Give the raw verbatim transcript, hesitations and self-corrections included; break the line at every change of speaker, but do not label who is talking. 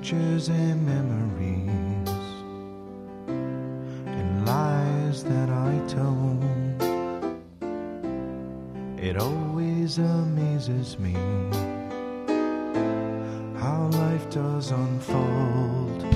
pictures and memories and lies that I told. It always amazes me how life does unfold.